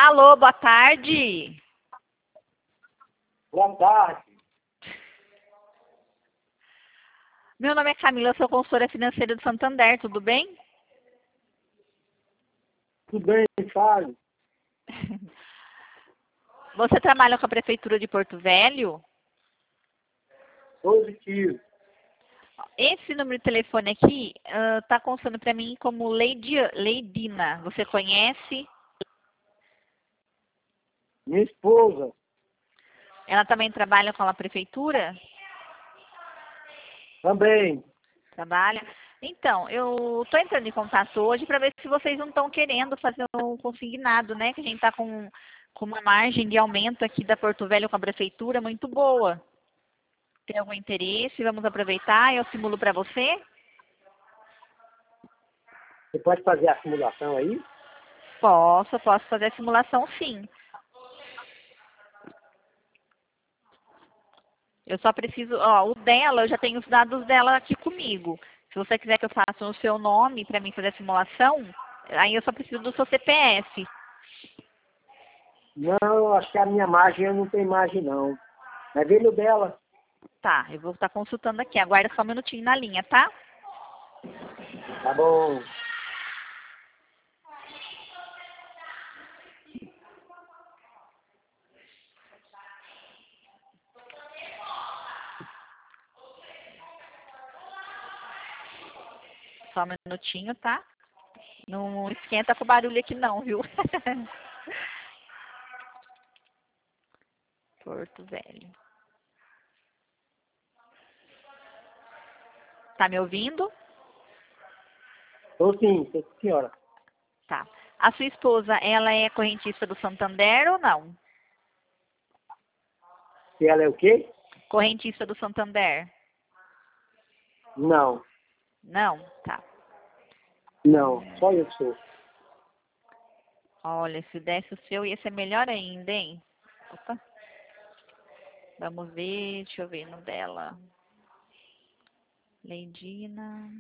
Alô, boa tarde. Boa tarde. Meu nome é Camila, eu sou consultora financeira do Santander, tudo bem? Tudo bem, fale. Você trabalha com a Prefeitura de Porto Velho? Positivo. Esse número de telefone aqui está constando para mim como Leidina. Você conhece? Minha esposa Ela também trabalha com a Prefeitura? também. Trabalha. Então, eu estou entrando em contato hoje para ver se vocês não estão querendo fazer um consignado, né? Que a gente está com uma margem de aumento aqui da Porto Velho com a Prefeitura muito boa. Tem algum interesse? Vamos aproveitar? Eu simulo para você? Você pode fazer a simulação aí? Posso fazer a simulação sim. Eu só preciso, ó, o dela, eu já tenho os dados dela aqui comigo. Se você quiser que eu faça o seu nome para mim fazer a simulação, aí eu só preciso do seu CPF. Não, acho que a minha margem eu não tenho margem não. Mas veio dela. Tá, eu vou estar consultando aqui. Aguarda só um minutinho na linha, tá? Tá bom. Só um minutinho, tá? Não esquenta com o barulho aqui não, viu? Porto Velho. Tá me ouvindo? Tô sim, senhora. Tá. A sua esposa, ela é correntista do Santander ou não? Se ela é o quê? Correntista do Santander? Não. Não? Tá. Não, só eu sou. Olha, se desse o seu ia ser melhor ainda, hein? Opa. Vamos ver, deixa eu ver no dela. Leidina.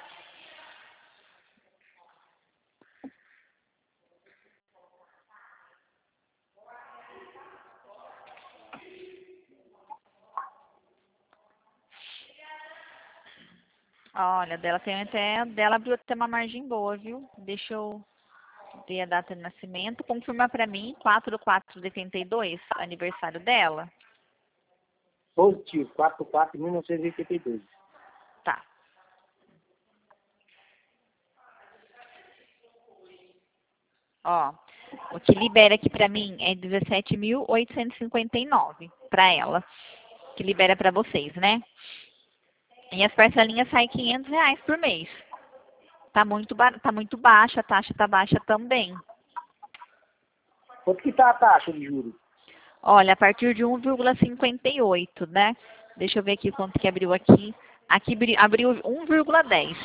Olha, dela tem até. Dela abriu até uma margem boa, viu? Deixa eu ver a data de nascimento. Confirma pra mim, 4/4/82, aniversário dela. Positivo, 4/4/1982. Tá. Ó, o que libera aqui pra mim é 17.859 pra ela. Que libera pra vocês, né? E as parcelinhas saem R$ 500 por mês. Tá muito baixa, a taxa tá baixa também. Quanto que tá a taxa de juros? Olha, a partir de 1,58, né? Deixa eu ver aqui quanto que abriu aqui. Aqui abriu 1,10.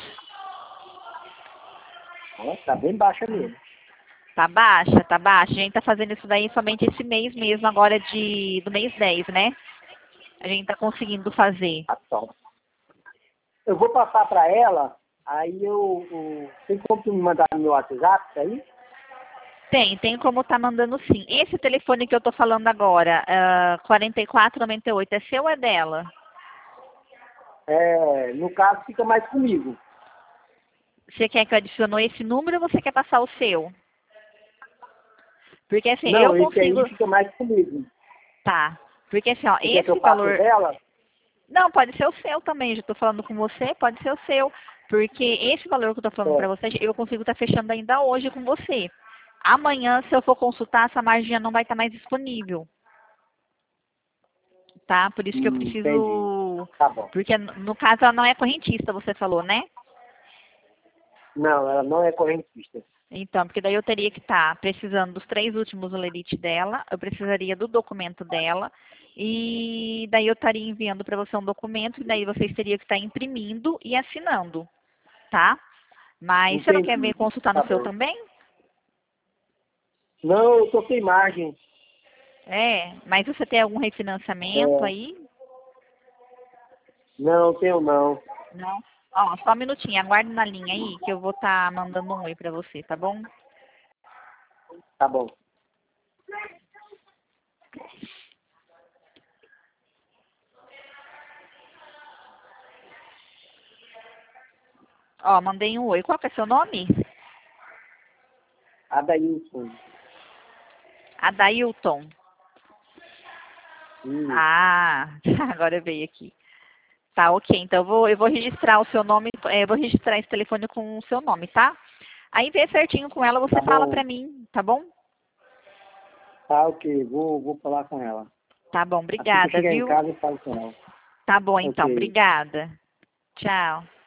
Ó, tá bem baixa mesmo. Tá baixa, tá baixa. A gente tá fazendo isso daí somente esse mês mesmo, agora do mês 10, né? A gente tá conseguindo fazer. Tá top. Eu vou passar pra ela, aí tem como tu me mandar no meu WhatsApp isso aí? Tem como tá mandando sim. Esse telefone que eu tô falando agora, 4498, é seu ou é dela? É, no caso fica mais comigo. Você quer que eu adicione esse número ou você quer passar o seu? Porque assim, eu Não, esse consigo. aí fica mais comigo. Tá. Porque assim, ó, Você quer que eu esse passe valor. dela? Não, pode ser o seu também. Já estou falando com você, pode ser o seu. Porque esse valor que eu estou falando para É. você, eu consigo estar fechando ainda hoje com você. Amanhã, se eu for consultar, essa margem não vai estar mais disponível. Tá? Por isso que eu Entendi. preciso. Tá bom. Porque no caso ela não é correntista, você falou, né? Não, ela não é correntista. Então, porque daí eu teria que estar precisando dos 3 últimos olerite dela, eu precisaria do documento dela, e daí eu estaria enviando para você um documento, e daí vocês teriam que estar imprimindo e assinando, tá? Mas você não quer ver Entendi. consultar Tá no seu bom. também? Não, eu tô sem margem. É, mas você tem algum refinanciamento É, aí? não, tenho não. Não? Ó, só um minutinho, aguarde na linha aí, que eu vou estar mandando um oi para você, tá bom? Tá bom. Ó, mandei um oi. Qual que é seu nome? Adailson. Adailton. Ah, agora eu veio aqui. Tá, ok. Então eu vou registrar o seu nome, eu vou registrar esse telefone com o seu nome, tá? Aí vê certinho com ela, você Tá fala bom. pra mim, tá bom? Tá, ok. Vou falar com ela. Tá bom, Assim que eu obrigada, chegar em viu? casa, eu falo com ela. Tá bom então, Ok. obrigada. Tchau.